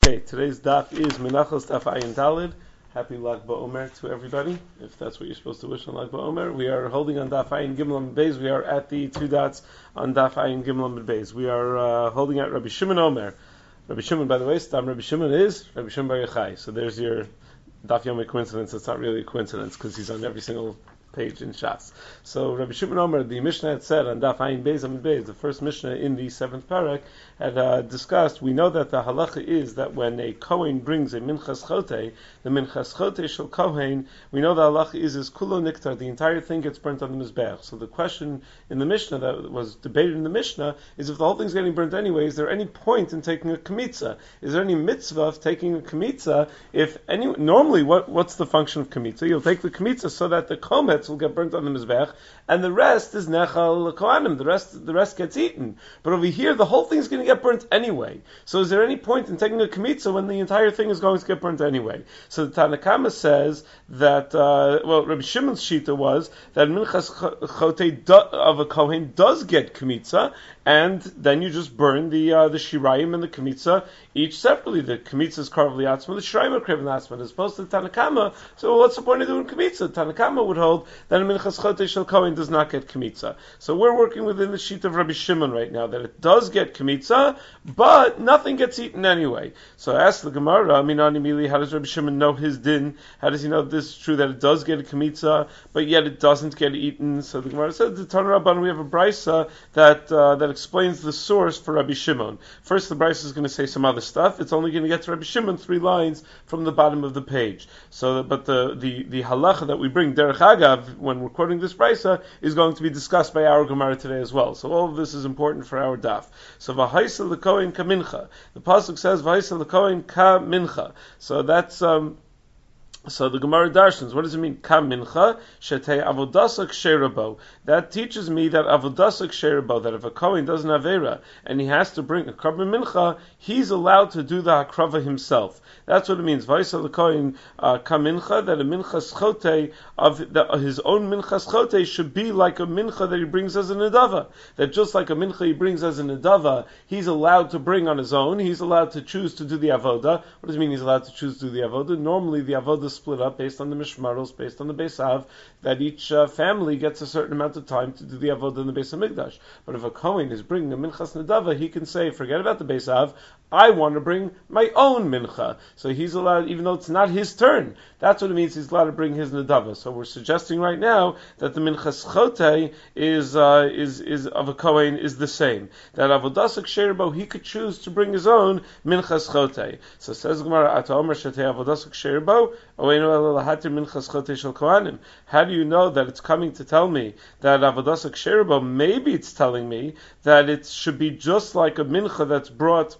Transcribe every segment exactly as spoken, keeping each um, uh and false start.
Okay, today's daf is Menachos Daf Ayin Dalid. Happy Lag BaOmer to everybody, if that's what you're supposed to wish on Lag BaOmer. We are holding on Daf Ayin Gimel Amud Beis. We are at the two dots on Daf Ayin Gimel Amud Beis. We are uh, holding at Rabbi Shimon Omer. Rabbi Shimon, by the way, Stam Rabbi Shimon is Rabbi Shimon Bar Yochai. So there's your Daf Yomi coincidence. It's not really a coincidence because he's on every single page in Shas. So Rabbi Shimon Omer, the Mishnah had said on Daf Ayin Beis Amud Beis, the first Mishnah in the seventh parak, had uh, discussed, we know that the halacha is that when a Kohen brings a Minchas Chote, the Minchas Chote shel Kohen, we know the halacha is, is Kulo Niktar, the entire thing gets burnt on the Mizbeach. So the question in the Mishnah that was debated in the Mishnah is, if the whole thing's getting burnt anyway, is there any point in taking a Kamitza? Is there any mitzvah of taking a Kamitza? If any, normally, what, what's the function of Kamitza? You'll take the Kamitza so that the Kometz will get burnt on the Mizbeach, and the rest is Nechal Kohanim, the rest, the rest gets eaten. But over here, the whole thing's going to get burnt anyway. So is there any point in taking a Kamitza when the entire thing is going to get burnt anyway? So the Tanakama says that, uh, well, Rabbi Shimon's Shita was that Minchas Chote of a Kohen does get Kamitza, and then you just burn the uh, the Shirayim and the Kamitza each separately. The Kamitza is Karv Liatzma, the Shirayim are Karv Liatzma, as opposed to the Tanakama. So what's the point of doing Kamitza? Tanakama would hold that a Minchas Chote Shel Kohen does not get Kamitza. So we're working within the sheet of Rabbi Shimon right now, that it does get Kamitza, but nothing gets eaten anyway. So I asked the Gemara, I mean, Mili, how does Rabbi Shimon know his din? How does he know this is true, that it does get a Kamitza, but yet it doesn't get eaten? So the Gemara says, the Tanur Rabban, we have a brisa that uh, that explains the source for Rabbi Shimon. First, the brisa is going to say some other stuff. It's only going to get to Rabbi Shimon three lines from the bottom of the page. So, but the the, the halacha that we bring, Derech Agav, when we're quoting this brisa, is going to be discussed by our Gemara today as well. So all of this is important for our daf. So v'haisa l'kohen ka mincha. The pasuk says v'haisa l'kohen ka mincha. So that's um, so the Gemara darshans. What does it mean? Ka mincha shetei avodasa ksherabo. That teaches me that avodasa ksherabo, that if a kohen does an avera and he has to bring a korban mincha, he's allowed to do the hakrava himself. That's what it means. V'haisa l'kohen ka mincha, that a minchas chote of the, his own minchas chote should be like a mincha that he brings as a nedava. That just like a mincha he brings as a nedava, he's allowed to bring on his own. He's allowed to choose to do the avoda. What does it mean? He's allowed to choose to do the avoda. Normally, the avoda is split up based on the mishmaros, based on the Beisav, that each uh, family gets a certain amount of time to do the avoda in the Beis Hamikdash. But if a kohen is bringing a minchas nedava, he can say, forget about the Beisav, I want to bring my own mincha. So he's allowed, even though it's not his turn. That's what it means, he's allowed to bring his nedava. So we're suggesting right now that the minchas chote is uh, is is of a kohen is the same. That avodasak sherbo, he could choose to bring his own minchas chote. So says Gemara, Ata Omer shetei avodasak sherbo, oenu elahatir minchas chote shel kohanim. How do you know that it's coming to tell me that avodasak sherbo? Maybe it's telling me that it should be just like a mincha that's brought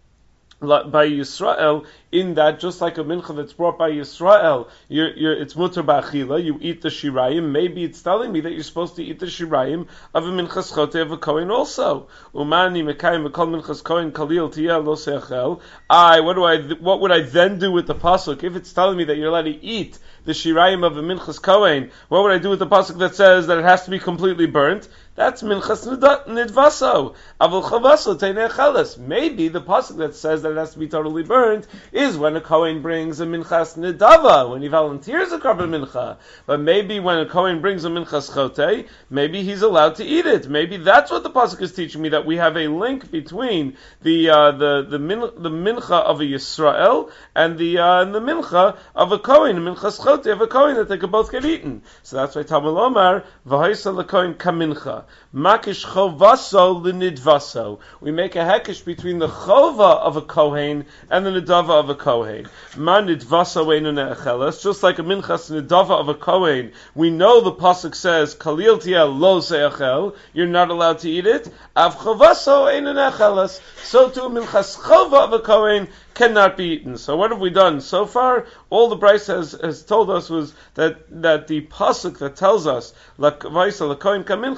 by Yisrael, in that just like a mincha that's brought by Yisrael, you're, you're, it's mutar ba'achila, you eat the shirayim. Maybe it's telling me that you're supposed to eat the shirayim of a minchas chote of a kohen also. Umani mekayim v'kol minchas kohen kalil tiyah lo seachel. I, what do I, what would I then do with the pasuk? If it's telling me that you're allowed to eat the shirayim of a minchas kohen, what would I do with the pasuk that says that it has to be completely burnt? That's minchas nidvaso. Avol chavaso teinei cheles. Maybe the pasuk that says that it has to be totally burnt is when a kohen brings a minchas nidava, when he volunteers a korban mincha. But maybe when a kohen brings a minchas chote, maybe he's allowed to eat it. Maybe that's what the pasuk is teaching me, that we have a link between the uh, the the, min, the mincha of a Yisrael and the uh, and the mincha of a kohen, a minchas chote of a kohen, that they could both get eaten. So that's why Talmud Omar v'haisa l'kohen kamincha. Makish chovaso l'nidvaso. We make a hekesh between the chova of a kohen and the nidava of a kohen. Ma nidvaso einu ne'acheles. Just like a minchas nidava of a kohen, we know the pasuk says kalil tiyah lo se'achel. You're not allowed to eat it. Av chovaso einu ne'acheles. So too minchas chova of a kohen cannot be eaten. So what have we done so far? All the Bryce has, has told us was that, that the pasuk that tells us la vaisa la kohen kamincha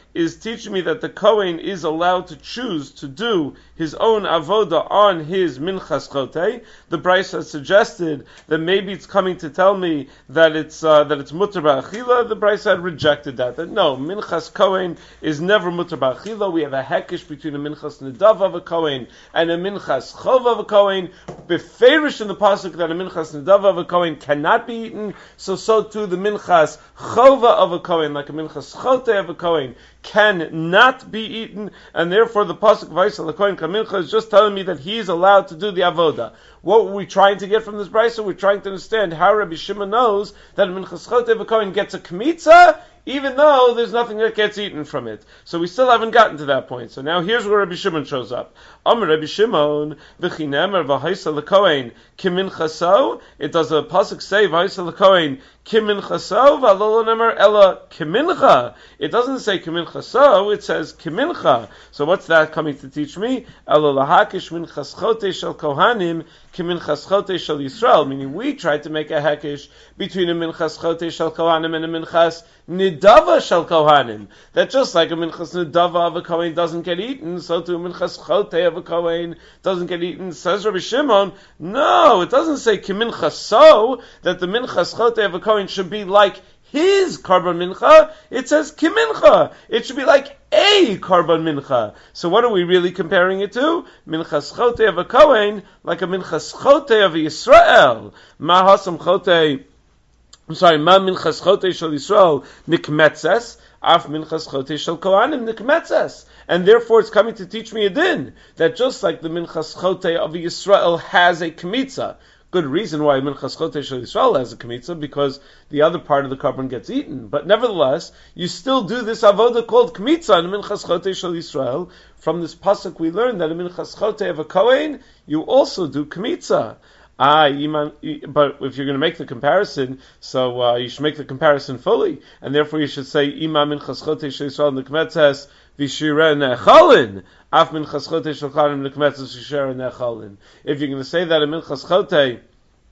is teaching me that the Kohen is allowed to choose to do his own avoda on his minchas chotei. The Brisa has suggested that maybe it's coming to tell me that it's uh, that it's mutar ba'achila. The Brisa had rejected that. That no, minchas Kohen is never mutar ba'achila. We have a hekish between a minchas nedav of a Kohen and a minchas chov of a Kohen. Beferish in the pasuk that a minchas nedav of a Kohen cannot be eaten. So so too the minchas chova of a Kohen, like a minchas chotei of a Kohen, can not be eaten, and therefore the pasuk v'aisel Kohen kamincha is just telling me that he is allowed to do the avoda. What were we trying to get from this brisa? We're trying to understand how Rabbi Shimon knows that a minchas chotei of a Kohen gets a kmitza, even though there's nothing that gets eaten from it. So we still haven't gotten to that point. So now here's where Rabbi Shimon shows up. Amar Rabbi Shimon, v'chinemer v'haisa l'kohen kiminchaso. It does a pasuk say v'haisa l'kohen kiminchaso v'alolo nemer ela kimincha. It doesn't say kiminchaso, it says kimincha. So what's that coming to teach me? Ela lahakish minchas chotei shel kohanim kiminchas chotei shel Yisrael. Meaning we tried to make a hekish between a minchas chotei shel kohanim and a minchas nidava shel kohanim. That just like a minchas nidava of a kohen doesn't get eaten, so too a minchas chotei of a kohen doesn't get eaten. Says Rabbi Shimon, no, it doesn't say kiminchas so that the minchas chotei of a kohen should be like his karban mincha. It says kimincha. It should be like a karban mincha. So what are we really comparing it to? Minchas chotei of a kohen, like a minchas chotei of a Yisrael. Ma hasam chotei. I'm sorry. Ma minchas chotei shel Yisrael nikmetzes. Af minchas chotei shel kohanim nikmetzes. And therefore it's coming to teach me a din, that just like the minchas chotei of a Yisrael has a kmitza. Good reason why minchas chotei shel Yisrael has a kmitza, because the other part of the korban gets eaten. But nevertheless, you still do this avoda called kmitza in minchas chotei shel Yisrael. From this pasuk we learn that in minchas chotei of a kohen, you also do kmitza. Ah, iman, but if you're going to make the comparison, so uh, you should make the comparison fully, and therefore you should say ima minchas chotei shel Yisrael nikmetzes v'shireh nechalin. Af minchas chotei shel kohanim nikmetzes v'shireh nechalin. If you're going to say that a minchas chotei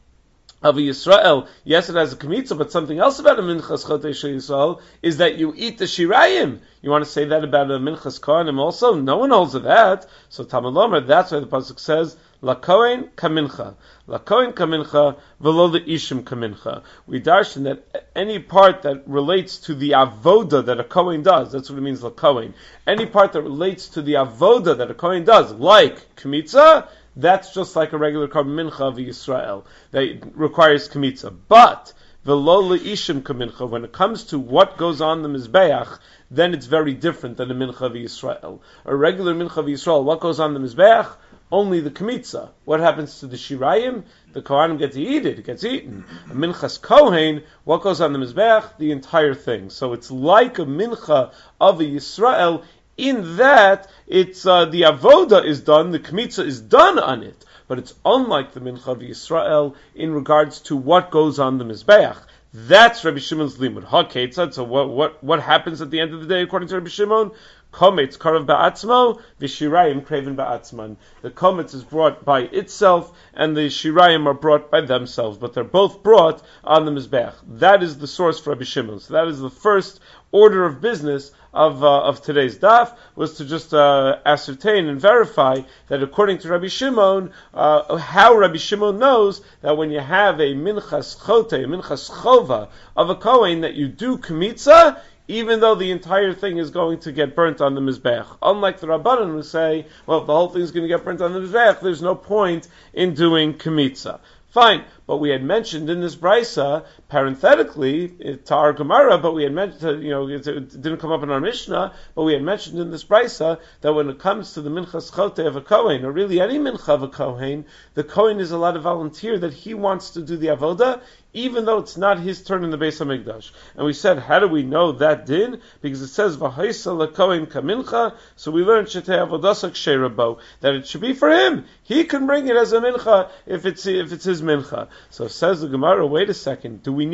of a Yisrael, yes, it has a kmitza, but something else about a minchas chotei shel Yisrael is that you eat the shirayim. You want to say that about a minchas kohanim also? No one holds of that. So Talmud Lomer, that's why the pasuk says la kohen kamincha, la kohen kamincha, v'lo the ishim kamincha. We darshan that any part that relates to the avoda that a kohen does, that's what it means la kohen. Any part that relates to the avoda that a kohen does, like kmitza, that's just like a regular korban mincha of Yisrael that requires kmitza. But v'lo le'ishim kamincha, when it comes to what goes on the mizbeach, then it's very different than a mincha of Yisrael. A regular mincha of Yisrael, what goes on the mizbeach? Only the kmitza. What happens to the shirayim? The kohanim get to eat it. It gets eaten. A minchas kohen, what goes on the mizbeach? The entire thing. So it's like a mincha of a Yisrael, in that it's uh, the avoda is done, the kmitza is done on it, but it's unlike the mincha of Yisrael in regards to what goes on the mizbeach. That's Rabbi Shimon's limud. Ha-ketzad. So what what what happens at the end of the day according to Rabbi Shimon? Kometz karav ba'atzmo, v'shirayim kreven ba'atzman. The kometz is brought by itself, and the shirayim are brought by themselves, but they're both brought on the mizbeach. That is the source for Rabbi Shimon. So that is the first order of business of uh, of today's daf, was to just uh, ascertain and verify that according to Rabbi Shimon, uh, how Rabbi Shimon knows that when you have a minchas chotei, a minchas chova of a kohen, that you do kmitza, even though the entire thing is going to get burnt on the mizbeach. Unlike the Rabbanan who say, well, if the whole thing is going to get burnt on the mizbeach, there's no point in doing kmitza. Fine, but we had mentioned in this brisa, parenthetically, to our Gemara, but we had mentioned, you know, it didn't come up in our Mishnah, but we had mentioned in this brisa that when it comes to the minchas chotei of a kohen, or really any mincha of a kohen, the kohen is allowed to volunteer that he wants to do the avoda, even though it's not his turn in the Beis HaMikdash. And we said, how do we know that din? Because it says, v'haisa l'kohen kamincha, so we learned shetei avodasak sheirabo, that it should be for him. He can bring it as a mincha if it's if it's his mincha. So says the Gemara, wait a second, do we need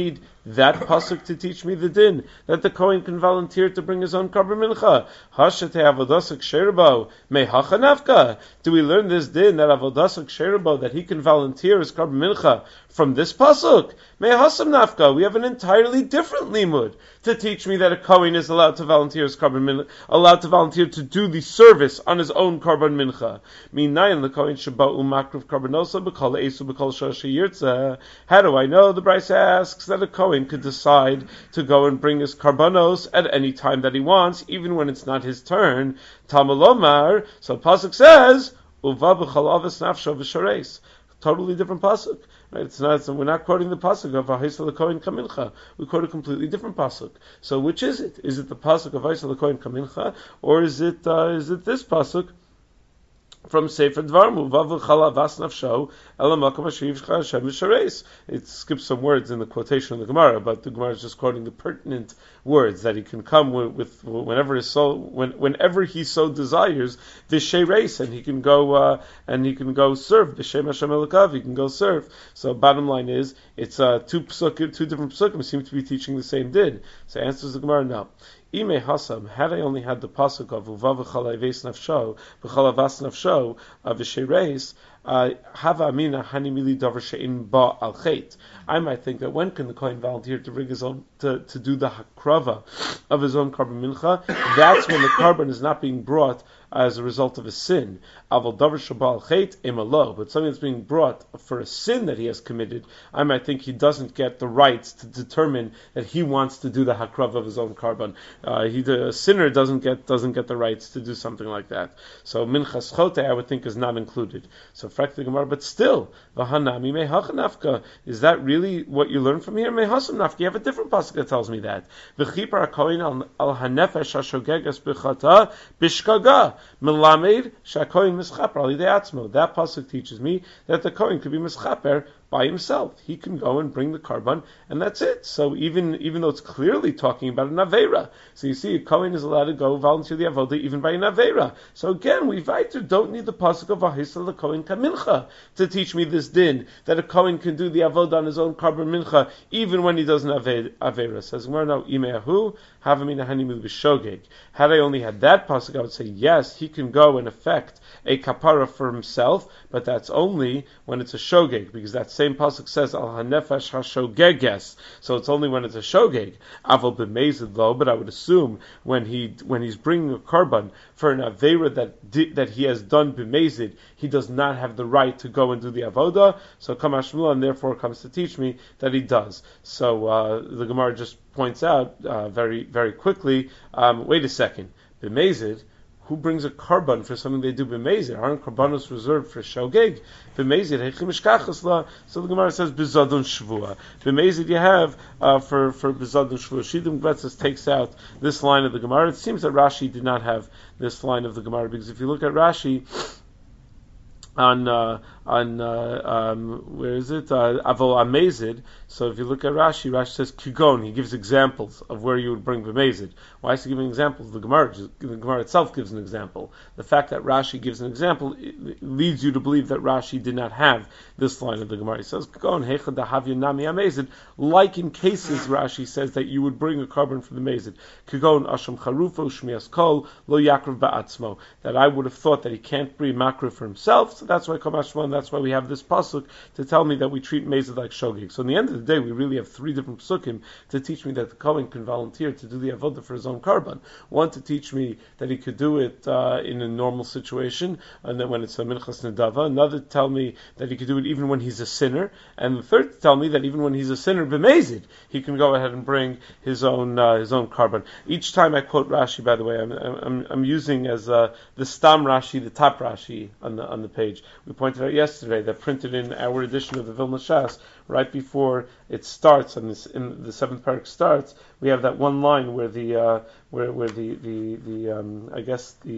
that pasuk to teach me the din that the Kohen can volunteer to bring his own karban mincha. Hashate avodasak sherbo mehacha nafka. Do we learn this din that avodasak sherbo that he can volunteer his karban mincha from this pasuk? Mehasam nafka. We have an entirely different limud to teach me that a Kohen is allowed to volunteer his karban mincha, allowed to volunteer to do the service on his own karban mincha. Minayin the Kohen shabau makruv karbanosa b'kol esu b'kol shoshi yirtzeh. How do I know? The Bryce asks that a Kohen could decide to go and bring his karbanos at any time that he wants, even when it's not his turn. Tamalomar. So pasuk says uva b'chol avos nafsho v'shareis. Totally different pasuk. Right? It's not. So we're not quoting the pasuk of V'haisel Kohen Kamincha. We quote a completely different pasuk. So which is it? Is it the pasuk of V'haisel Kohen Kamincha, or is it uh, is it this pasuk from Sefer Dvarim? Vav Chalavas Nafsho Elamakam Hashiv Hashem V'Shareis. It skips some words in the quotation of the Gemara, but the Gemara is just quoting the pertinent words that he can come with, with whenever his soul, when, whenever he so desires, V'Shareis, and he can go uh, and he can go serve B'Shem Hashem Elakav. He can go serve. So bottom line is, it's uh, two psukim, two different psukim seem to be teaching the same din. So answers the Gemara now. Ime Hasam, had I only had the pasuk of Uvav V'chalavas Nafsho, V'chalavas Nafsho, of V'Shareis, Hava Amina Hani Mili Davar She'in Ba Al Chet. I might think that when can the Kohen volunteer to bring his own, to, to do the hakrava of his own karban mincha? That's when the karban is not being brought as a result of a sin. Aval davar shabal chet emalo, but something that's being brought for a sin that he has committed, I might think he doesn't get the rights to determine that he wants to do the hakrava of his own karban. Uh, he, the sinner doesn't get doesn't get the rights to do something like that. So minchas chote, I would think, is not included. So frak the Gemara, but still, v'hanami mehachanafka. Is that really what you learn from here? Mehasam nafka. You have a different pasuk that tells me that. V'chipar hakohen al hanefesh hashogegas b'chata b'shkaga. Melamed shakoyin mischaper alidei atzmo. That pasuk teaches me that the kohen could be mischaper by himself. He can go and bring the karban, and that's it. So even even though it's clearly talking about an avera, so you see, a kohen is allowed to go volunteer the avodah even by an avera. So again, we weiter don't need the pasuk of V'haisel Kohen Kamincha to teach me this din that a kohen can do the avodah on his own karban mincha even when he doesn't have avera. Says Gemara, no, imeahu havamina hanimil b'shogeg. Had I only had that pasuk, I would say yes, he can go and effect a kapara for himself, but that's only when it's a shogeg, because that same pasuk says al hanefesh hashogeges. So it's only when it's a shogeg. Aval b'mezid lo, but I would assume when he when he's bringing a karban for an avera that di, that he has done b'mezid, he does not have the right to go and do the avodah. So Kamash Shmuel, and therefore comes to teach me that he does. So uh, the Gemara just points out uh, very very quickly. Um, wait a second, b'mezid. Who brings a karban for something they do b'mezid? Aren't karbanos reserved for shogeg? B'mezid heichim mishkachas la. So the Gemara says b'zadon shvua. B'mezid you have uh, for for b'zadon shvua. Shidim Gvetzes takes out this line of the Gemara. It seems that Rashi did not have this line of the Gemara, because if you look at Rashi on uh, on uh, um, where is it? Uh, Avol Amazid. So if you look at Rashi, Rashi says Kigon. He gives examples of where you would bring B'mezid. Why is he giving examples? The Gemara, the Gemara itself gives an example. The fact that Rashi gives an example leads you to believe that Rashi did not have this line of the Gemara. He says Kigon Heichad Dahavya Nami Amazid. Like in cases, Rashi says that you would bring a karban for the Mezid. Kigon Asham Charufo Shmias Kol Lo Yakrav Ba'atzmo. That I would have thought that he can't bring makra for himself. So that's why Kamashma, and that's why we have this pasuk to tell me that we treat Mezid like shogeg. So in the end of the day, we really have three different psukim to teach me that the Kohen can volunteer to do the avodah for his own karban. One to teach me that he could do it uh, in a normal situation, and then when it's a minchas nedava. Another to tell me that he could do it even when he's a sinner, and the third to tell me that even when he's a sinner, b'mezid, he can go ahead and bring his own uh, his own karban. Each time I quote Rashi, by the way, I'm I'm, I'm using as uh, the stam Rashi, the top Rashi on the on the page. We pointed out yesterday that printed in our edition of the Vilna Shas, right before it starts, and this in the seventh parak starts, we have that one line where the uh, where where the the the um, I guess the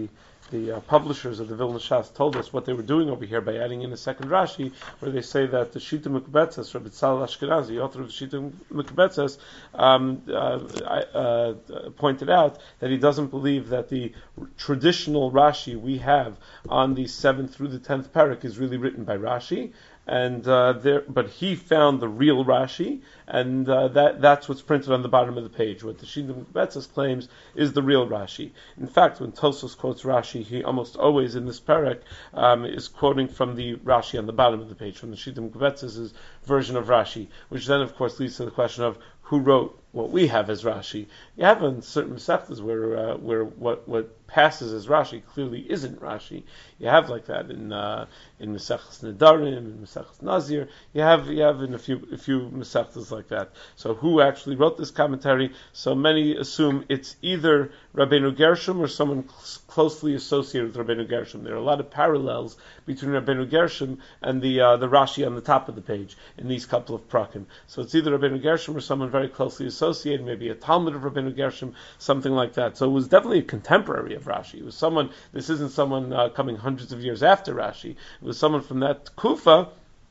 the uh, publishers of the Vilna Shas told us what they were doing over here by adding in a second Rashi, where they say that the Shita Mekubetzes, Rabbi Tzal Ashkenazi, the author of the Shita Mekubetzes, um, uh, uh, pointed out that he doesn't believe that the traditional Rashi we have on the seventh through the tenth parak is really written by Rashi. And uh, there, but he found the real Rashi, and uh, that that's what's printed on the bottom of the page. What the Shita Mekubetzes claims is the real Rashi. In fact, when Tosfos quotes Rashi, he almost always in this parak um, is quoting from the Rashi on the bottom of the page, from the Shita Mekubetzes' version of Rashi, which then, of course, leads to the question of who wrote what we have as Rashi. You have in certain Masechtas where uh, where what what passes as Rashi clearly isn't Rashi. You have like that in uh, in Masechtas Nedarim, in Masechtas Nazir. You have you have in a few a few Masechtas like that. So who actually wrote this commentary? So many assume it's either Rabbeinu Gershom or someone cl- closely associated with Rabbeinu Gershom. There are a lot of parallels between Rabbeinu Gershom and the uh, the Rashi on the top of the page in these couple of prakim. So it's either Rabbeinu Gershom or someone very closely associated, maybe a Talmud of Rabbeinu Gershom, something like that. So it was definitely a contemporary of Rashi. It was someone. This isn't someone uh, coming hundreds of years after Rashi. It was someone from that Kufa.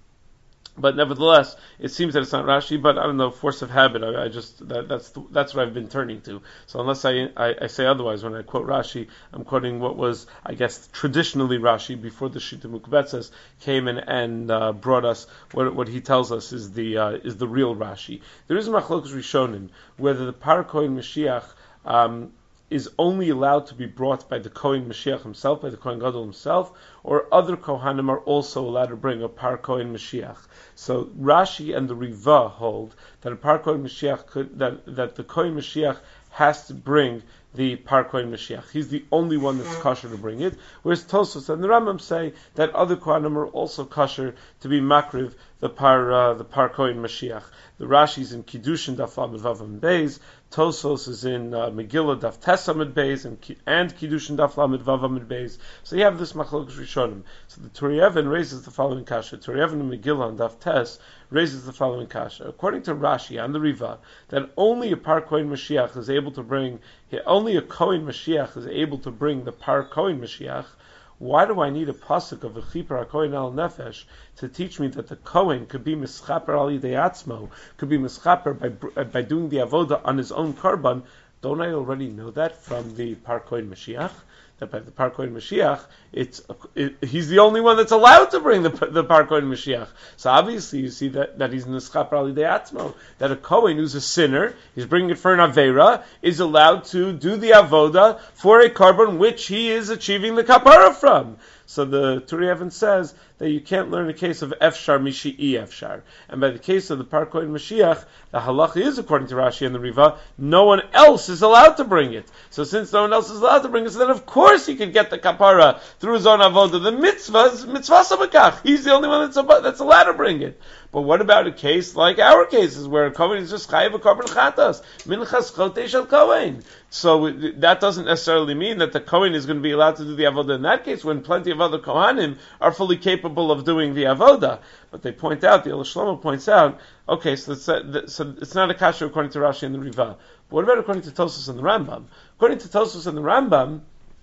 But nevertheless, it seems that it's not Rashi. But I don't know, force of habit. I, I just that, that's the, that's what I've been turning to. So unless I, I I say otherwise, when I quote Rashi, I'm quoting what was, I guess, traditionally Rashi before the Shita Mekubetzes came in and uh, brought us what what he tells us is the uh, is the real Rashi. There is a Machlokes Rishonim whether the Par Kohen Mashiach um, is only allowed to be brought by the Kohen Mashiach himself, by the Kohen Gadol himself, or other Kohanim are also allowed to bring a Par Kohen Mashiach. So Rashi and the Riva hold that a Par Kohen Mashiach could, that, that the Kohen Mashiach has to bring the Par Kohen Mashiach. He's the only one that's kosher to bring it. Whereas Tosfos and the Rambam say that other Kohanim are also kosher to be makriv the Par uh, the Par Kohen Mashiach. The Rashi's in Kiddushin Daf Lamed Vav Amud Beis. Tosfos is in uh, Megillah Daf Tes Amud Beis and and Kiddushin Daf Lamed Vav Amud Beis. So you have this Machlokes Rishonim. So the Turei Even raises the following kasha. Turei Even in Megillah and Daf Tes raises the following kasha. According to Rashi and the Riva, that only a Par Kohen Mashiach is able to bring, only a Kohen Mashiach is able to bring the Par Kohen Mashiach. Why do I need a pasuk of a Chipar HaKohen al Nefesh to teach me that the Kohen could be mischaper al yidei atzmo, could be mischaper by by doing the avoda on his own karban? Don't I already know that from the Par Kohen Mashiach? That by the Par Kohen Mashiach, it's it, he's the only one that's allowed to bring the the Par Kohen Mashiach. So obviously, you see that, that he's nischaper al yidei atzmo. That a Kohen who's a sinner, he's bringing it for an avera, is allowed to do the avoda for a karban which he is achieving the kapara from. So the Turei Even says that you can't learn a case of Efshar Mishi E Efshar. And by the case of the Par Kohen Mashiach, the halacha is, according to Rashi and the Riva, no one else is allowed to bring it. So since no one else is allowed to bring it, so then of course he could get the kapara through his own avodah. The mitzvah is mitzvah sabakach. He's the only one that's, about, that's allowed to bring it. But what about a case like our cases, where a Kohen is just chayiv a korban chatas, minchas chotei shel Kohen? So that doesn't necessarily mean that the Kohen is going to be allowed to do the avodah in that case, when plenty of other Kohanim are fully capable of doing the avodah. But they point out, the El Shlomo points out, okay, so it's, a, so it's not a kasha according to Rashi and the Riva. But what about according to Tosfos and the Rambam? According to Tosfos and the Rambam,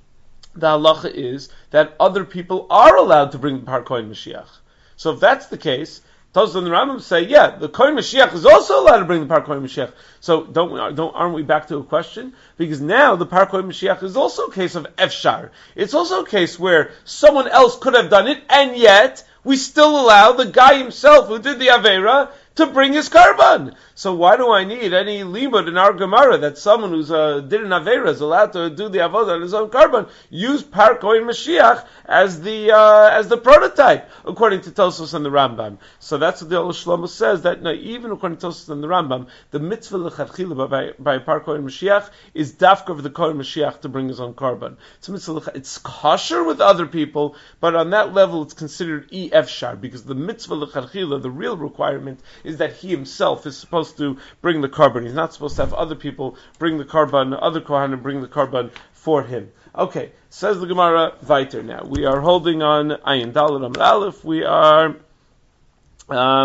the halacha is that other people are allowed to bring the Par Kohen Mashiach. So if that's the case, Tosfos and the Rambam say, yeah, the Kohen Mashiach is also allowed to bring the Par Kohen Mashiach. So don't, we, don't aren't we back to a question? Because now the Par Kohen Mashiach is also a case of Efshar. It's also a case where someone else could have done it, and yet we still allow the guy himself who did the Avera to bring his karban. So why do I need any limud in our Gemara that someone who's uh, did an Avera is allowed to do the avodah on his own karban? Use Par Kohen Mashiach as the uh, as the prototype, according to Tosfos and the Rambam. So that's what the El Shlomo says, that no, even according to Tosfos and the Rambam, the mitzvah l'chadchila by by Par Kohen Mashiach is dafka of the Kohen Mashiach to bring his own karban. It's mitzvah, it's kosher with other people, but on that level it's considered e efshar, because the mitzvah l'chadchila, the real requirement, is that he himself is supposed to bring the karban. He's not supposed to have other people bring the karban, other kohanim bring the karban for him. Okay, says the Gemara weiter now. We are holding on Ayin Daled Amud Aleph. We are um,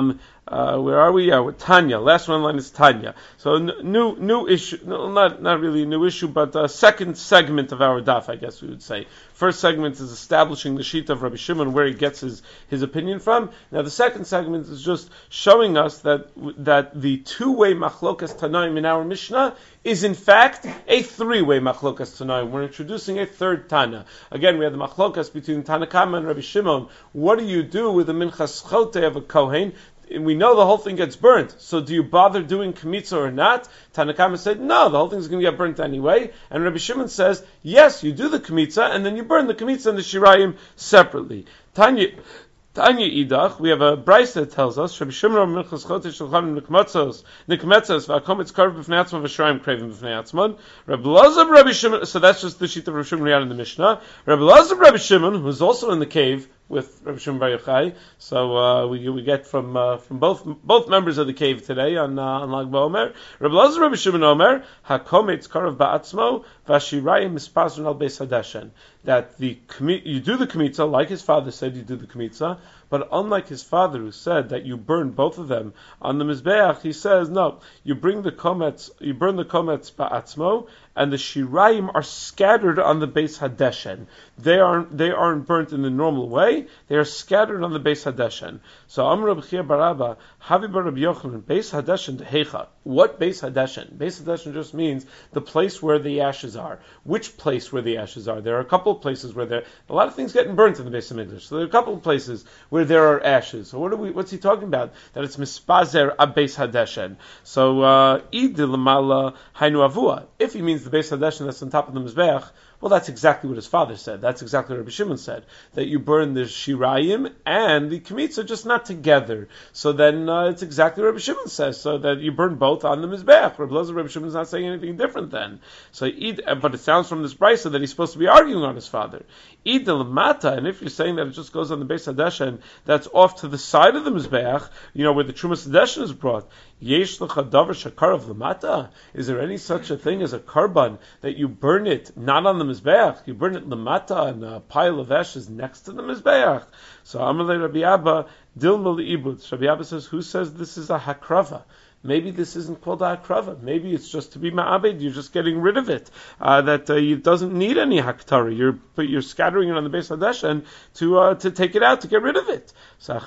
Uh, where are we? Yeah, with Tanya. Last one line is Tanya. So n- new new issue, no, not not really a new issue, but a second segment of our daf, I guess we would say. First segment is establishing the sheet of Rabbi Shimon, where he gets his, his opinion from. Now the second segment is just showing us that that the two-way machlokas Tanaim in our Mishnah is in fact a three-way machlokas Tanaim. We're introducing a third Tana. Again, we have the machlokas between Tanakama and Rabbi Shimon. What do you do with the minchas chote of a kohen? And we know the whole thing gets burnt. So do you bother doing Kemitza or not? Tanakama said, no, the whole thing's going to get burnt anyway. And Rabbi Shimon says, yes, you do the Kemitza, and then you burn the Kemitza and the Shirayim separately. Tanya, Tanya Idach, we have a Bryce that tells us, Rabbi Shimon Minchas Chote Shulchan Nikmetzos, Nikmetzos, V'akomitz Karv B'fnei Atzman, V'Shirayim Kravim B'fnei Atzman. Rabbi Lazar Rabbi Shimon, so that's just the sheet of Rabbi Shimon we had in the Mishnah. Rabbi Lazar Rabbi Shimon, who's also in the cave with Rabbi Shimon Bar Yochai, so uh, we we get from uh, from both both members of the cave today on uh, on Lag BaOmer. Rabbi Lazar Rabbi Shimon Omer Hakometz Karav Ba'atzmo Vashirayim Mispazron Al Beis Hadashen, that the you do the Kemitza like his father said you do the Kemitza, but unlike his father who said that you burn both of them on the Mizbeach, he says no, you bring the Kometz, you burn the Kometz Ba'atzmo, and the Shirayim are scattered on the Beis Hadeshen. They aren't they aren't burnt in the normal way. They are scattered on the Beis Hadeshen. So Amr Rabbi Chia bar Abba, Havi bar Rabbi Yochanan, Beis Hadeshen Heicha. What Beis Hadeshen? Beis Hadeshen just means the place where the ashes are. Which place where the ashes are? There are a couple of places where there a lot of things getting burnt in the Beis Hamikdash. So there are a couple of places where there are ashes. So what are we? What's he talking about? That it's mispazer a Beis Hadeshen. So Id Lamala Hainu Avua. If he means the Beis Hadeshen that's on top of the Mizbeach, well, that's exactly what his father said. That's exactly what Rabbi Shimon said. That you burn the Shirayim and the Kemitza just not together. So then uh, it's exactly what Rabbi Shimon says. So that you burn both on the Mizbeach. Rabbi Lazar, Rabbi Shimon is not saying anything different then. So, but it sounds from this brisa that he's supposed to be arguing on his father. Id Lamata, and if you're saying that it just goes on the Beis Hadeshen, that's off to the side of the Mizbeach, you know, where the Trumas Hadeshen is brought. Yesh l'cha davar shakarav lamata. Is there any such a thing as a karban that you burn it not on the mizbeach, you burn it lamata on a pile of ashes next to the mizbeach? So Amalei Rabbi Abba dilma liibud. Rabbi Abba says, who says this is a hakrava? Maybe this isn't called a hakrava. Maybe it's just to be ma'abed. You're just getting rid of it. Uh, that uh, it doesn't need any haktara. You're but you're scattering it on the Beis Hadeshen to uh, to take it out, to get rid of it. So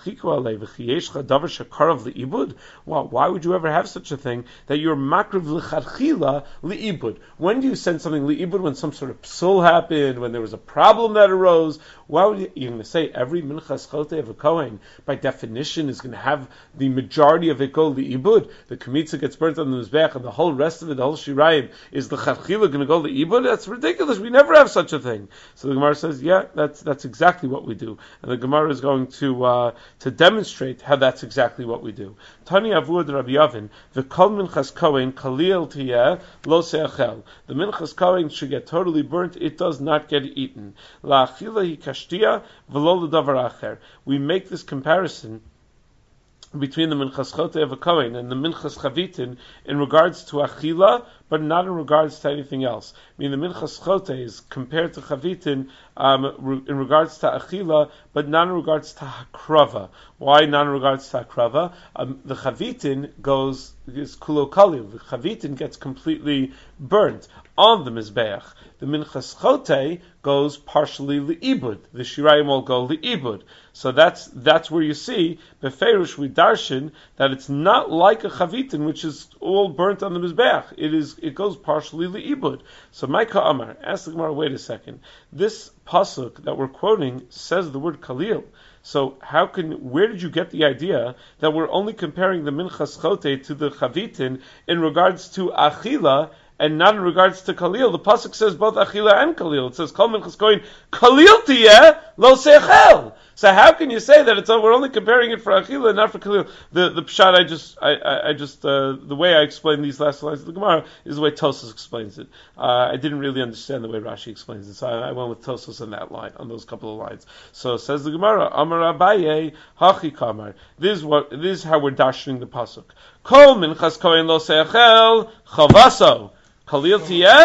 well, why would you ever have such a thing that you're makriv l'chadchila liibud? When do you send something liibud? When some sort of psul happened, when there was a problem that arose? Why would you, you're going to say every minchas chote of a kohen by definition is going to have the majority of it go liibud? The Kemitza gets burnt on the Mizbeach, and the whole rest of it, the whole Shirayim, is the Chadchila going to go to Ibud? That's ridiculous. We never have such a thing. So the Gemara says, yeah, that's that's exactly what we do. And the Gemara is going to uh, to demonstrate how that's exactly what we do. Tani Avud Rabbi Yavin, V'kol minchas kohen kalil tiyeh lo seachel. The minchas kohen should get totally burnt. It does not get eaten. La'achila hi kashtia v'lo l'davar acher. We make this comparison between the minchas chote of a kohen and the minchas chavitin in regards to achila, but not in regards to anything else. I mean, the minchas chote is compared to chavitin um, in regards to achila, but not in regards to hakrava. Why not in regards to hakrava? Um, the chavitin goes is kulo kalil. The chavitin gets completely burnt on the mizbeach. The minchas chote goes partially liibud. The shirayim all go liibud. So that's that's where you see befeirush we darshan that it's not like a chavitin which is all burnt on the mizbeach. It is it goes partially liibud. So Micah Amar ask the Gemara, wait a second. This pasuk that we're quoting says the word kalil. So how can where did you get the idea that we're only comparing the minchas chote to the chavitin in regards to achila and not in regards to kalil? The pasuk says both achila and kalil. It says kol minchas kohen kalil tiyeh lo sechel. So how can you say that it's we're only comparing it for achila and not for kalil? The the pshat I just I I, I just uh, the way I explained these last lines of the Gemara is the way Tosfos explains it. Uh, I didn't really understand the way Rashi explains it, so I, I went with Tosfos on that line, on those couple of lines. So says the Gemara, Amar Abaye hachi kamar. This is what this is how we're dashing the pasuk. Kol minchas kohen lo sechel chavaso. Kalil tiyeh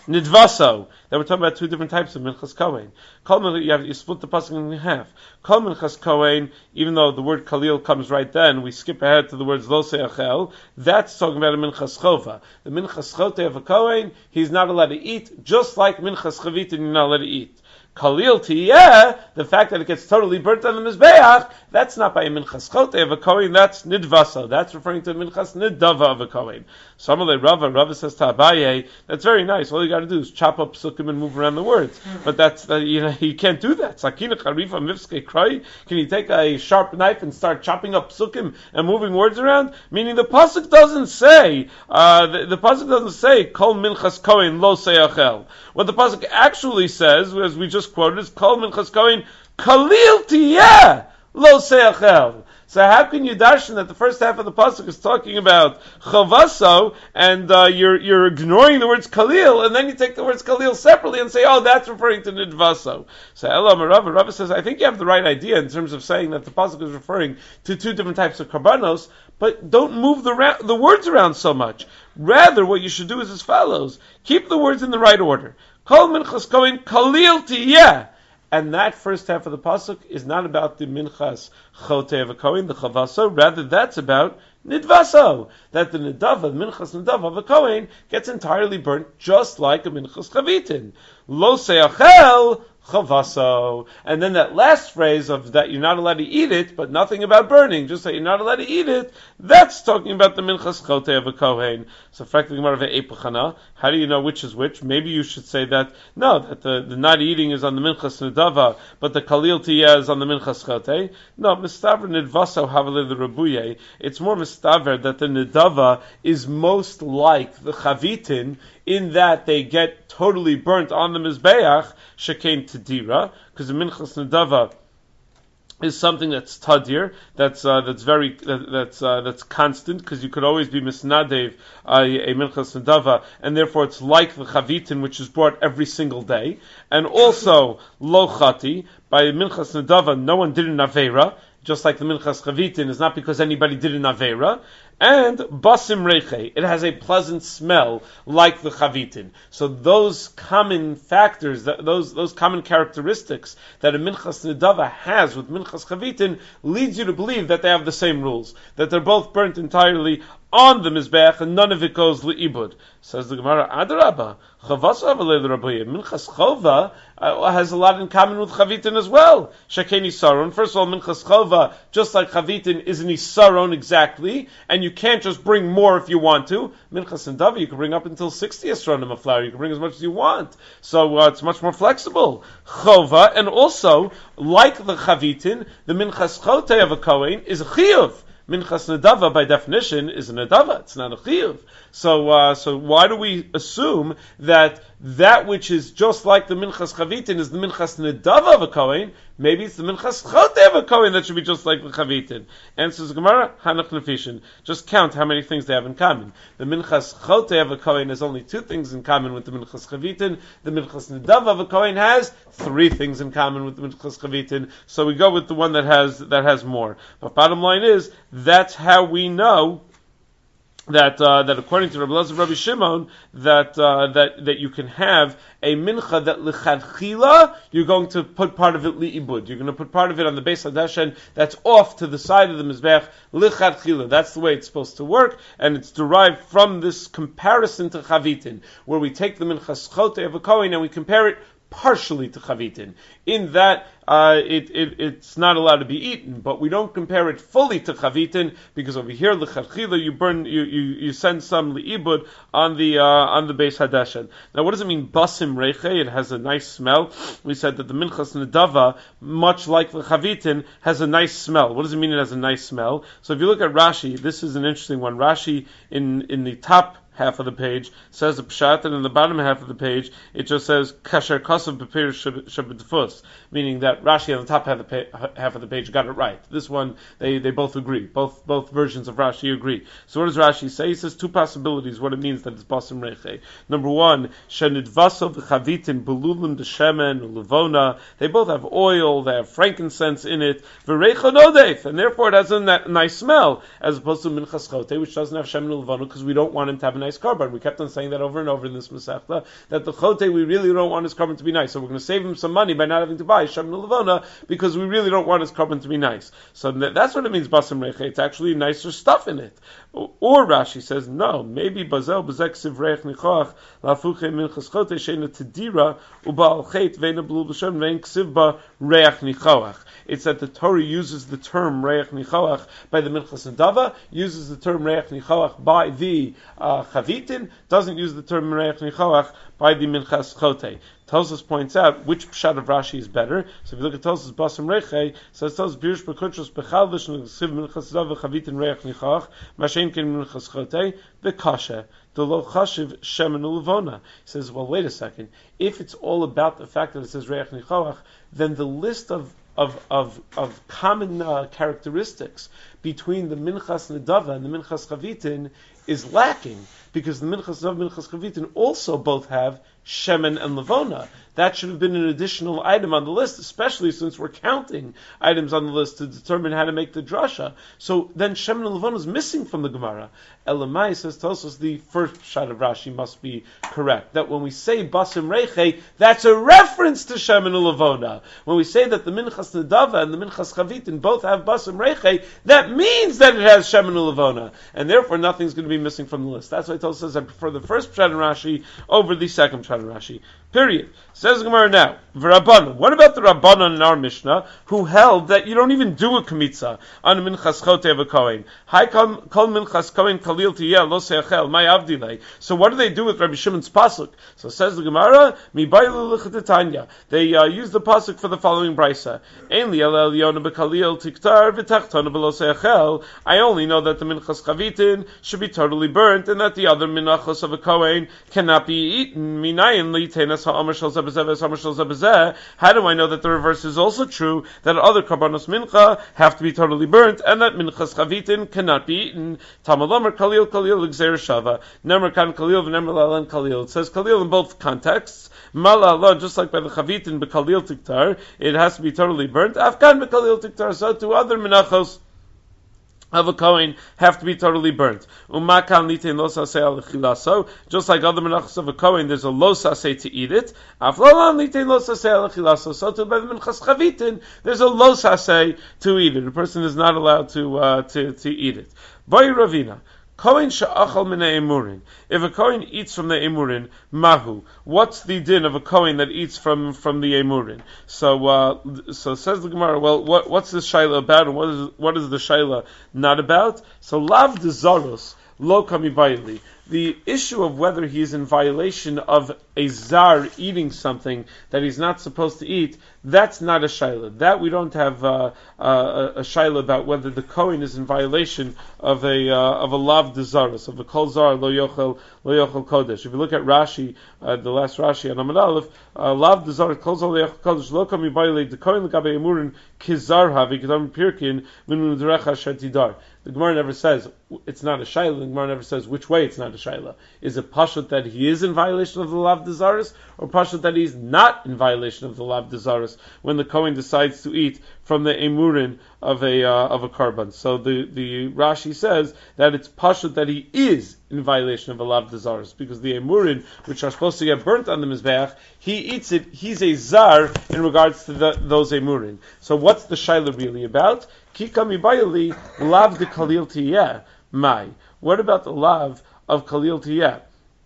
nidvaso. That we're talking about two different types of minchas kohen. Kol you have you split the pasuk in half. Kol minchas kohen, even though the word kalil comes right then, we skip ahead to the words lo seachel. That's talking about a minchas chova. The minchas chote of a kohen, he's not allowed to eat, just like minchas chavitin, you're not allowed to eat. Kalil tiyeh, the fact that it gets totally burnt on the mizbeach, that's not by a minchas chote of a kohen, that's nidvasa. That's referring to a minchas nidava of a kohen. Samalei Rava, Rava says to Abaye, that's very nice. All you got to do is chop up psukim and move around the words. But that's uh, you know you can't do that. Sakina charifa mifske kroi. Can you take a sharp knife and start chopping up psukim and moving words around? Meaning the pasuk doesn't say uh, the, the pasuk doesn't say kol minchas kohen lo seachel. What the pasuk actually says, as we just quoted, is kol minchas kohen kalil tiyeh lo seachel. So how can you darshan that the first half of the pasuk is talking about chavaso, and uh, you're you're ignoring the words kalil, and then you take the words kalil separately and say, oh, that's referring to nidvaso. So Elam Rava, Rava says, I think you have the right idea in terms of saying that the pasuk is referring to two different types of karbanos, but don't move the ra- the words around so much. Rather, what you should do is as follows: keep the words in the right order. Kol minchas kohen kalil tiyeh. And that first half of the pasuk is not about the minchas chote of a kohen, the chavaso. Rather, that's about nidvaso. That the nidava, the minchas nidava of a kohen, gets entirely burnt, just like a minchas chavitin. Lo seachel chavaso. And then that last phrase of that you're not allowed to eat it, but nothing about burning, just that you're not allowed to eat it, that's talking about the minchas chote of a kohen. So, frankly, how do you know which is which? Maybe you should say that, no, that the, the not eating is on the minchas nidava, but the kalil tiyeh is on the minchas chote. No, mistaver nidvaso havale the rabuye. It's more mistaver that the nidava is most like the chavitin, in that they get totally burnt on the mizbeach, shekain tadira, because the minchas nidava is something that's tadir, that's uh, that's very that, that's uh, that's constant, because you could always be misnadev uh, a minchas nidava, and therefore it's like the chavitin, which is brought every single day, and also lo chati by minchas nidava, no one did an avera, just like the minchas chavitin is not because anybody did an avera. And basim reiche, it has a pleasant smell like the chavitin. So those common factors, that, those those common characteristics that a minchas nidava has with minchas chavitin leads you to believe that they have the same rules, that they're both burnt entirely on the mizbeach and none of it goes li'ibud. Says the Gemara, Adarabba, chavasa v'lei l'rabbayim. Minchas chova uh, has a lot in common with chavitin as well. Shekeni saron. First of all, minchas chova, just like chavitin, is an isaron exactly, and you can't just bring more if you want to. Minchas nidava, you can bring up until sixty esronim of flour. You can bring as much as you want. So uh, it's much more flexible. Chova, and also, like the chavitin, the minchas chote of a kohen is a chiyuv. Minchas nedava, by definition, is a nedava. It's not a chiyuv. So, uh, so why do we assume that that which is just like the minchas chavitin is the minchas nedava of a kohen? Maybe it's the minchas chote of a kohen that should be just like the chavitin. Answers the Gemara, hanach nefishin. Just count how many things they have in common. The minchas chote of a kohen has only two things in common with the minchas chavitin. The minchas nedava of a kohen has three things in common with the minchas chavitin. So we go with the one that has that has more. But bottom line is, that's how we know that uh, that according to Rabbi Elazar, Rabbi Shimon, that uh, that that you can have a mincha that l'chadchila you're going to put part of it li'ibud. You're going to put part of it on the Beis Hadashen that's off to the side of the mizbech l'chadchila. That's the way it's supposed to work, and it's derived from this comparison to chavitin, where we take the minchas chote of a kohen and we compare it partially to chavitin, in that uh, it, it it's not allowed to be eaten, but we don't compare it fully to chavitin, because over here l'chadchila you burn you, you, you send some li'ibud on the uh, on the Beis Hadashen. Now, what does it mean basim reiche? It has a nice smell. We said that the minchas nedava, much like the chavitin, has a nice smell. What does it mean it has a nice smell? So if you look at Rashi, this is an interesting one. Rashi in in the top half of the page says a pshat, and in the bottom half of the page it just says kasher kasav b'pir shabbatfus, meaning that Rashi on the top half of the, pa- half of the page got it right. This one they, they both agree. Both both versions of Rashi agree. So what does Rashi say? He says two possibilities what it means that it's basim reiche. Number one, shenidvaso v'chavitin belulim d'shemen levona. They both have oil. They have frankincense in it. V'reicha nodef, and therefore it has a na- nice smell, as opposed to minchas chote, which doesn't have shemen levona, because we don't want it to have a nice nice carbon. We kept on saying that over and over in this Masechta, that the chote, we really don't want his carbon to be nice. So we're going to save him some money by not having to buy Shemen Levona, because we really don't want his carbon to be nice. So that's what it means, Basam Reche. It's actually nicer stuff in it. Or Rashi says, no, maybe Bazel Bezek Sivreich Nichoach, Lafuche Minchas Chote, Shena Tedira, Ubal Chet, Vena Blul B'Shem, Vein Ksivba, Reach Nichoach. It's that the Torah uses the term Reach Nichoach by the Minchas Nedava, uses the term Reach Nichoach by the uh, Chavitin, doesn't use the term Reach Nichoach by the Minchas Chote. Tosfos points out which pshat of Rashi is better. So if you look at Tosfos Basam Reche, says Tosfos Birush B'Kutros B'Chalvish N'Siv Minchas Nedava Chavitin Reach Nichoach, Mashen Ken Minchas Chote, V'Kasha. The lo chashiv shemen ulevona. He says, well, wait a second. If it's all about the fact that it says reach nichoach, then the list of of of, of common uh, characteristics between the minchas nedava and the minchas chavitin is lacking, because the minchas nedava and minchas chavitin also both have shemen and levona. That should have been an additional item on the list, especially since we're counting items on the list to determine how to make the drasha. So then shemen and levona is missing from the Gemara. Elamai says, tells us the first shot of Rashi must be correct. That when we say basim reiche, that's a reference to shemen and levona. When we say that the minchas nedava and the minchas chavitin both have basim reiche, that means that it has shemen and levona, and therefore nothing's going to be missing from the list. That's why it tells us I prefer the first shot of Rashi over the second shot of Rashi. Period. Says the Gemara now, V'Rabbanan. What about the Rabbanan in our Mishnah who held that you don't even do a Kemitza on a Minchas Chote of a Kohen? Hai kol Minchas Kohen Kalil Tiyeh Lo Seachel May Avdilei. So what do they do with Rabbi Shimon's pasuk? So says the Gemara, Mi Bailu L'Chetanya. They uh, use the pasuk for the following brisa. Ein li el Elyon beKalil Tiktar v'Tachtona beLo Seachel. I only know that the Minchas Chavitin should be totally burnt, and that the other Minachos of a Kohen cannot be eaten. Minayin li Tenas ha'Amar Shel Zeh How do I know that the reverse is also true, that other karbanos mincha have to be totally burnt, and that minchas chavitin cannot be eaten? Tamalomer kalil kalil l'gzeir shava. Nemer kan kalil v'nemer lalan kalil. It says kalil in both contexts. Malala, just like by the chavitin bekalil tiktar, it has to be totally burnt. Afkan bekalil tiktar, so to other minachos of a Kohen have to be totally burnt. Umakan litin lo saseh al chilaso. Just like other menachos of a Kohen, there's a lo saseh to eat it. Aflolan litin lo saseh al chilaso. So to by the menachos chavitin, there's a lo saseh to eat it. A person is not allowed to uh, to to eat it. Boy Ravina. Kohen she'achal min emurin. If a Kohen eats from the emurin, mahu. What's the din of a Kohen that eats from, from the emurin? So, uh, so says the Gemara. Well, what, what's this shaila about, and what is what is the shaila not about? So, lav de zaros lo kami bayli. The issue of whether he is in violation of a zar eating something that he's not supposed to eat, that's not a shaila. That we don't have uh, uh, a shaila about whether the Kohen is in violation of a uh, of a lav de zaros, of a kol zar lo yochel lo yochel kodesh. If you look at Rashi, uh, the last Rashi on Amud Aleph, uh, lav de zaros kol zar lo yochel kodesh lo kami bayli the Kohen l'gabe emurin kizar havi kedam pirkin min udrecha shetidar. The Gemara never says it's not a shaila. The Gemara never says which way it's not a shaila. Is it pashut that he is in violation of the lav de zaros, or pashut that he's not in violation of the lav de zaros when the Kohen decides to eat from the emurin of a uh, of a karban? So the, the Rashi says that it's pashut that he is in violation of a lav de zaros, because the emurin, which are supposed to get burnt on the mizbeach, he eats it. He's a zar in regards to the, those emurin. So what's the shaila really about? Kika mibayali lav de kalil tiyeh mai. What about the lav of kalil tiyeh?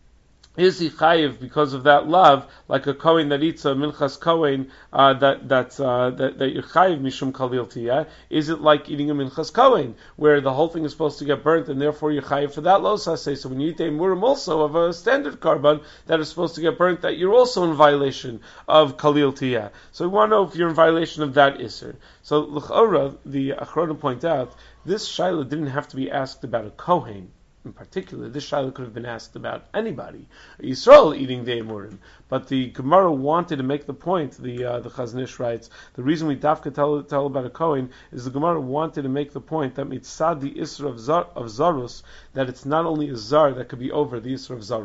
Is he chayiv because of that lav, like a Kohen that eats a minchas Kohen uh, that that, uh, that that you're chayiv mishum kalil tiyeh? Is it like eating a minchas Kohen, where the whole thing is supposed to get burnt, and therefore you're chayiv for that lo saseh? So when you eat a murim also of a standard karban that is supposed to get burnt, that you're also in violation of kalil tiyeh. So we want to know if you're in violation of that iser. So l'chora, the Achronim point out, this shaila didn't have to be asked about a Kohen in particular. This shaila could have been asked about anybody, Yisrael eating the emurim. But the Gemara wanted to make the point. The uh, the Chazon Ish writes, the reason we dafka tell tell about a Kohen is the Gemara wanted to make the point that mitzad the isra of zar, of zarus, that it's not only a zar that could be over the isra of zarus.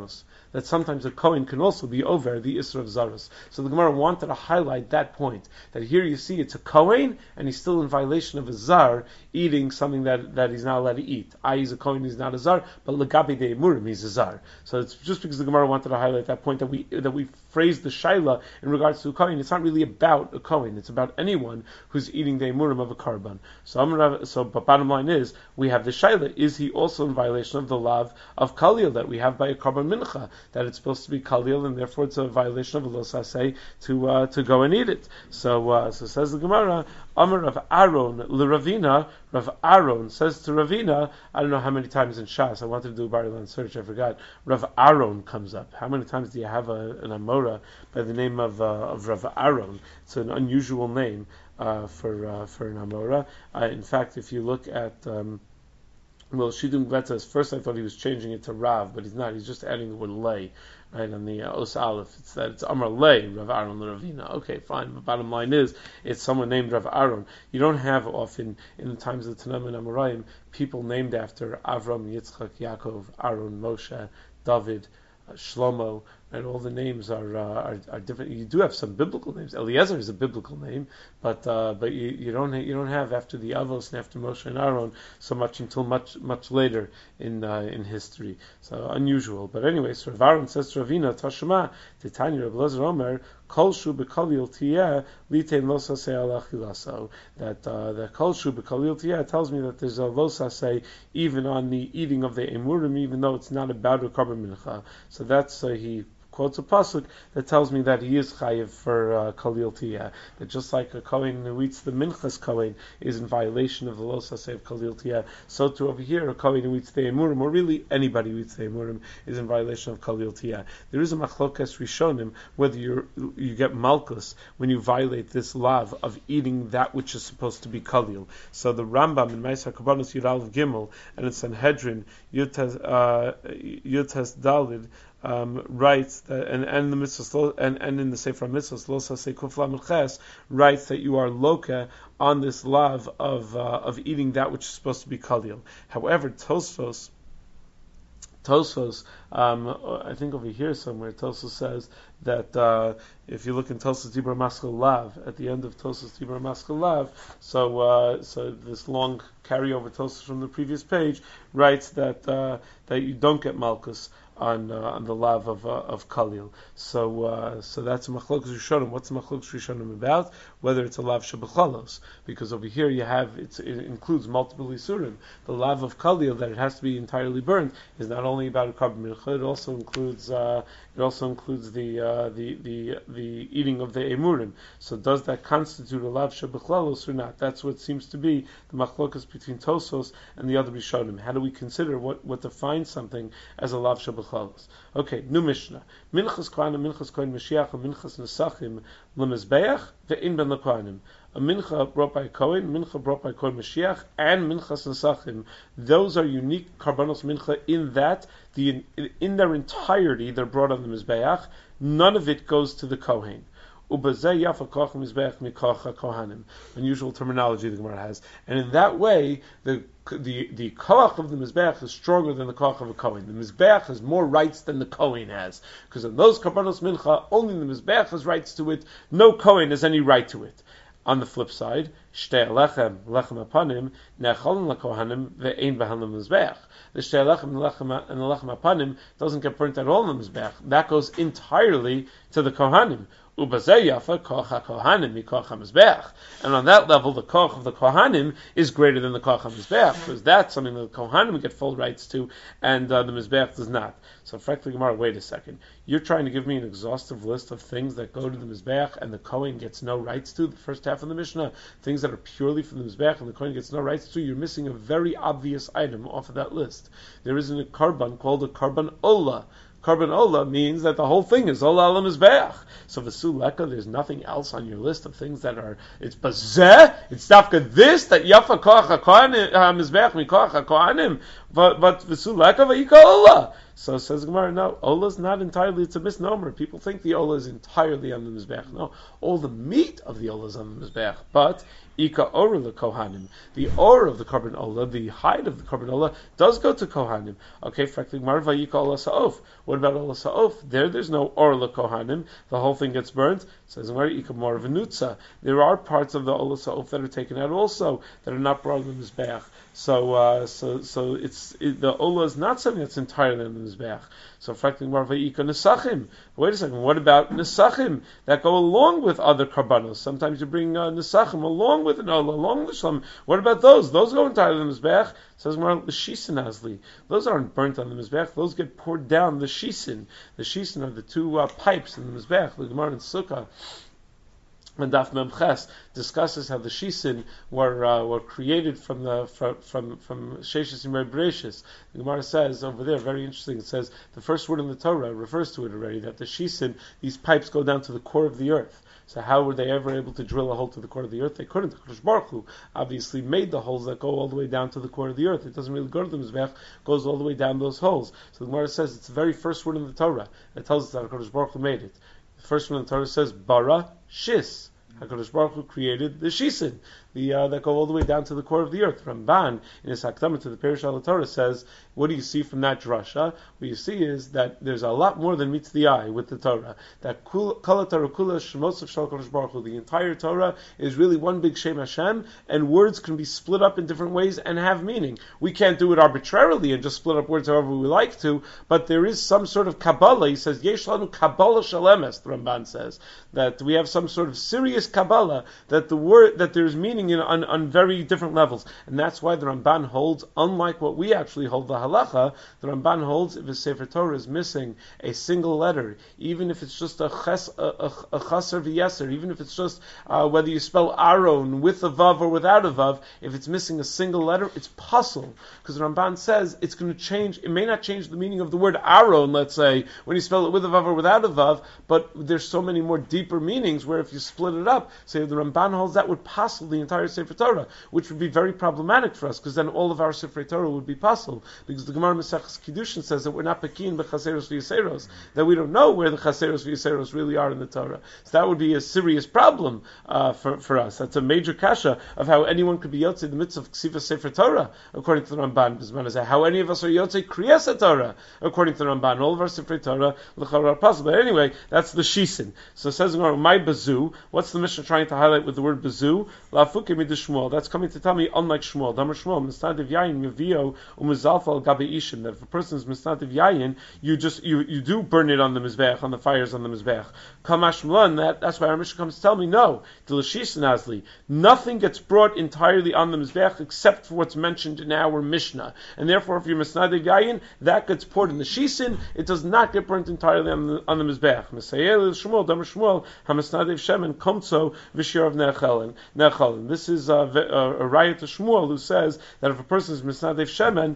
that sometimes a Kohen can also be over the Isra of Zaros. So the Gemara wanted to highlight that point, that here you see it's a Kohen, and he's still in violation of a Zar, eating something that, that he's not allowed to eat. I, he's a Kohen, he's not a Zar, but Legabi de Emurim, he's a Zar. So it's just because the Gemara wanted to highlight that point that we that we phrased the Shaila in regards to a Kohen. It's not really about a Kohen, it's about anyone who's eating the Emurim of a Karban. So, I'm, so but bottom line is, we have the Shaila, is he also in violation of the lav of Kalil that we have by a Karban Mincha, that it's supposed to be Kalil, and therefore it's a violation of Lo Saseh to uh, to go and eat it. So uh, so says the Gemara, Amar Rav Aaron LeRavina, Rav Aaron says to Ravina, I don't know how many times in Shas, I wanted to do a Bar Ilan search, I forgot, Rav Aaron comes up. How many times do you have a, an Amora by the name of, uh, of Rav Aaron? It's an unusual name uh, for uh, for an Amora. Uh, in fact, if you look at um, well, Shidum Gletzas, first I thought he was changing it to Rav, but he's not. He's just adding the word lay, right, on the uh, Os Aleph. It's that it's Amar Lay, Rav Aaron Ravina. Okay, fine. The bottom line is, it's someone named Rav Aaron. You don't have often, in the times of the Tanam and Amoraim, people named after Avram, Yitzchak, Yaakov, Aaron, Moshe, David, uh, Shlomo, and all the names are, uh, are are different. You do have some biblical names. Eliezer is a biblical name, but uh, but you, you don't you don't have after the Avos and after Moshe and Aaron so much until much much later in uh, in history. So unusual. But anyway, so Rav Aaron says to Ravina, Tashma, Titania Rav Lezer Omer, Kol shu b'kalil tiyeh litein lo saseh al achilaso. That uh, that Kol shu b'kalil tiyeh tells me that there's a lo saseh even on the eating of the emurim, even though it's not about a karban mincha. So that's uh, he quotes a pasuk that tells me that he is chayiv for uh, kalil tiyah. That just like a kohen who eats the minchas kohen is in violation of the lo saseh of kalil tiyah, so too over here a kohen who eats the emurim, or really anybody who eats the emurim, is in violation of kalil tiyah. There is a machlokas rishonim whether you you get malchus when you violate this lav of eating that which is supposed to be kalil. So the Rambam in Ma'aser Kabbanos Yud Aleph Gimel and in Sanhedrin Yud Tes Dalid Um, writes that, and and the mitzvahs, and and in the Sefer Mitzvahs, Lo Saseh Kuf Lamed Ches, writes that you are loka on this lav of uh, of eating that which is supposed to be kalil. However, Tosfos, Tosfos, um, I think over here somewhere, Tosfos says that uh, if you look in Tosfos Dibur Maskal Lav, at the end of Tosfos Dibur Maskal Lav, so uh, so this long carryover Tosfos from the previous page writes that uh, that you don't get malchus on uh, on the lav of uh, of kalil. So uh, so that's a machlokas rishonim. What's the machlokas rishonim about? Whether it's a lav shebechalos, because over here you have it's, it includes multiple isurim. The lav of kalil, that it has to be entirely burned, is not only about a karban mincha. It also includes uh, it also includes the uh, the the the eating of the emurim. So does that constitute a lav shebechalos or not? That's what seems to be the machlokas between Tosos and the other rishonim. How do we consider what what defines something as a lav shebechalos? Okay, new Mishnah. Minchas Kohanim, Minchas Kohen Mashiach, and Minchas Nesachim lemizbeach ve'in ben lekohanim. A mincha brought by Kohen, mincha brought by Kohen Mashiach, and Minchas Nesachim. Those are unique karbanos mincha in that the in, in their entirety they're brought on the mizbeach. None of it goes to the Kohen. Unusual terminology the Gemara has, and in that way, the the the koach of the mizbeach is stronger than the koach of a kohen. The mizbeach has more rights than the kohen has, because in those karbanos mincha, only the mizbeach has rights to it. No kohen has any right to it. On the flip side, shtei lechem lechem apanim necholin lakohanim ve'ein b'han lemizbeach. The shtei lechem and the lechem apanim doesn't get burnt at all in the mizbeach. That goes entirely to the kohanim. And on that level, the koch of the kohanim is greater than the koch of mizbeach, because that's something that the kohanim get full rights to, and uh, the mizbeach does not. So, frankly, Gemara, wait a second. You're trying to give me an exhaustive list of things that go to the mizbeach, and the kohen gets no rights to. The first half of the Mishnah, things that are purely for the mizbeach, and the kohen gets no rights to. You're missing a very obvious item off of that list. There is a karban called a karban ola. Karban ola means that the whole thing is ola ala mizbeach. So v'su leka, there's nothing else on your list of things that are, it's bazeh, it's dafka this, that yafa koach ha-mizbeach mi koach ha-kohanim, but v'su leka v'yika ola. So says Gemara, no, Ola is not entirely, it's a misnomer. People think the Ola is entirely on the Mizbech. No, all the meat of the Ola is on the Mizbech, but Ika Ora le Kohanim. The Or of the Korban Ola, the hide of the Korban Ola, does go to Kohanim. Okay, frankly, Marva Yika Ola Sa'of. What about Ola Sa'of? There, there's no Or le Kohanim. The whole thing gets burnt. It says Gemara Ika Mor Venutza. There are parts of the Ola Sa'of that are taken out also that are not brought on the Mizbech. So, uh, so, so it's it, the Ola is not something that's entirely on the Mizbech. So, frankly, Marva Yika Nesachim. Wait a second. What about Nesachim that go along with other karbanos? Sometimes you bring uh, Nesachim along with an Ola, along with Shalom. What about those? Those go entirely on the Mizbech. Says Gemara, the Shisin Azli. Those aren't burnt on the Mizbech. Those get poured down the Shisin. The Shisin are the two uh, pipes in the Mizbech. The Gemara in Sukkah and Daf Mem Ches discusses how the Shisin were uh, were created from the from from, from Sheshis Yimei Bereshis. The Gemara says over there, very interesting. It says the first word in the Torah refers to it already, that the Shisin, these pipes go down to the core of the earth. So how were they ever able to drill a hole to the core of the earth? They couldn't. HaKadosh Baruch Hu obviously made the holes that go all the way down to the core of the earth. It doesn't really go to the Mizbech, it goes all the way down those holes. So the Gemara says it's the very first word in the Torah that tells us that HaKadosh Baruch Hu made it. The first word in the Torah says bara shis. HaKadosh Baruch Hu created the Shisin, the uh, that go all the way down to the core of the earth. Ramban, in his Hakdama to the Perush al Torah, says, what do you see from that drasha? What you see is that there's a lot more than meets the eye with the Torah. That Kala Torah Kula Shemos of Shal HaKadosh Baruch Hu, the entire Torah is really one big Shem Hashem, and words can be split up in different ways and have meaning. We can't do it arbitrarily and just split up words however we like to, but there is some sort of Kabbalah. He says, Yesh lanu Kabbalah Shalemes, the Ramban says, that we have some sort of serious Kabbalah, that the word, that there's meaning in, on, on very different levels. And that's why the Ramban holds, unlike what we actually hold the halacha, the Ramban holds if a Sefer Torah is missing a single letter, even if it's just a ches, a, a, a chaser v'yeser, even if it's just uh, whether you spell Aaron with a vav or without a vav, if it's missing a single letter, it's puzzle. Because the Ramban says it's going to change, it may not change the meaning of the word Aaron, let's say, when you spell it with a vav or without a vav, but there's so many more deeper meanings where if you split it up, say the Ramban holds that would puzzle the entire Sefer Torah, which would be very problematic for us, because then all of our Sefer Torah would be puzzled. Because the Gemara Maseches Kiddushin says that we're not pekin b'chaseros v'yaseros, that we don't know where the chaseros v'yaseros really are in the Torah. So that would be a serious problem uh, for, for us. That's a major kasha of how anyone could be yotzei the mitzvah of ksiva Sefer Torah, according to the Ramban. How any of us are yotzei kriyas Torah, according to the Ramban. All of our Sefer Torah l'chara are puzzled. But anyway, that's the shisin. So it says the Gemara, my bazu. What's the Mishnah trying to highlight with the word bazu? Lafuke mid Shmuel. That's coming to tell me, unlike Shmuel, Damar Shmuel, Mistadiv Yayin Yavio Umizalfal Gabe Ishim, that if a person is Mistadiv Yayin, you just you, you do burn it on the Mizbech, on the fires on the Mizbech. Kamash Mlan, that that's why our Mishnah comes to tell me, no, Delashis Nazli, nothing gets brought entirely on the Mizbech except for what's mentioned in our Mishnah. And therefore, if you're Mistadiv Yayin, that gets poured in the Shisin, it does not get burnt entirely on the, on the Mizbech. Mesayel Shmuel, Damar Shmuel, Hamistadiv Shemen, Komtso, Vishir of Nechalin. This is a, a, a riot to Shmuel who says that if a person is Misnadev Shemen,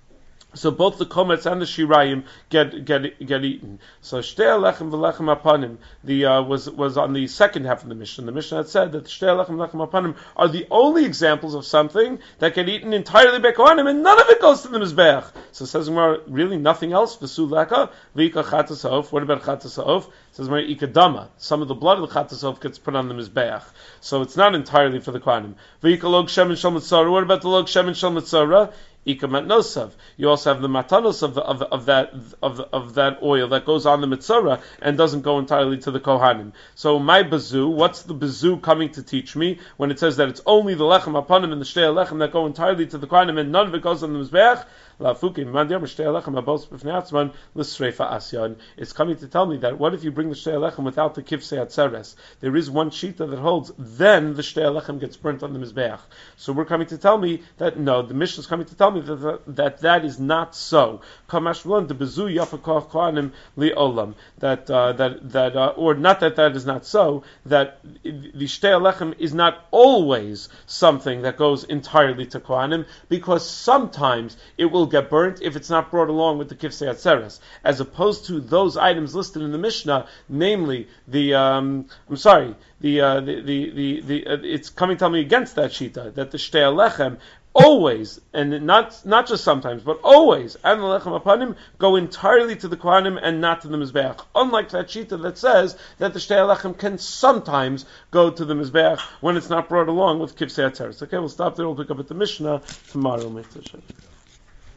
so both the komets and the shirayim get get get eaten. So shtei alechem v'lechem apanim the uh, was was on the second half of the Mishnah. The Mishnah had said that shtei alechem v'lechem apanim are the only examples of something that get eaten entirely by kohanim, and none of it goes to the mizbech. So it says Gemara, really nothing else. V'su leka v'ika chatas ha'of. What about chatas ha'of? It says Gemara, ikadama. Some of the blood of the chatas ha'of gets put on the mizbech, so it's not entirely for the kohanim. V'ika log shemen shel mitzara. What about the log shemen shel mitzara? Ikamatnosav. You also have the matanos of, of, of that of, of that oil that goes on the mitzvah and doesn't go entirely to the kohanim. So my bazu, what's the bazu coming to teach me when it says that it's only the lechem apanim and the shtei lechem that go entirely to the kohanim and none of it goes on the mizbeach? It's coming to tell me that what if you bring the shtei lechem without the kifsei atzeres? There is one shita that holds, then the shtei lechem gets burnt on the mizbeach. So we're coming to tell me that no, the Mishnah is coming to tell me that that, that, that is not so. That uh, that that uh, or not that that is not so. That the shtei lechem is not always something that goes entirely to kohanim, because sometimes it will get burnt if it's not brought along with the kifsei atzeres, as opposed to those items listed in the Mishnah, namely the um, I'm sorry, the uh, the the the, the uh, it's coming to tell me against that shita that the shtei lechem always, and not not just sometimes, but always, and the lechem apanim go entirely to the kohanim and not to the mizbeach. Unlike that shita that says that the shtei lechem can sometimes go to the mizbeach when it's not brought along with kivsei atzeres. Okay, we'll stop there. We'll pick up at the Mishnah tomorrow.